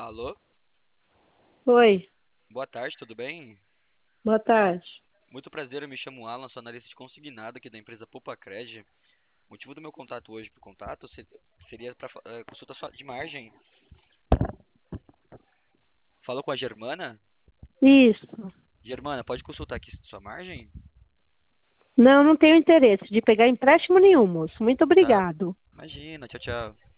Alô? Oi, Boa tarde, tudo bem? boa tarde. Muito prazer, eu me chamo Alan, sou analista de consignado aqui da empresa Poupa-Cred. O motivo do meu contato hoje pro contato seria para consulta de margem. Falou com a Germana? Isso. Germana, pode consultar aqui sua margem? Não tenho interesse de pegar empréstimo nenhum, moço. Muito Tá, obrigado. imagina, tchau, tchau.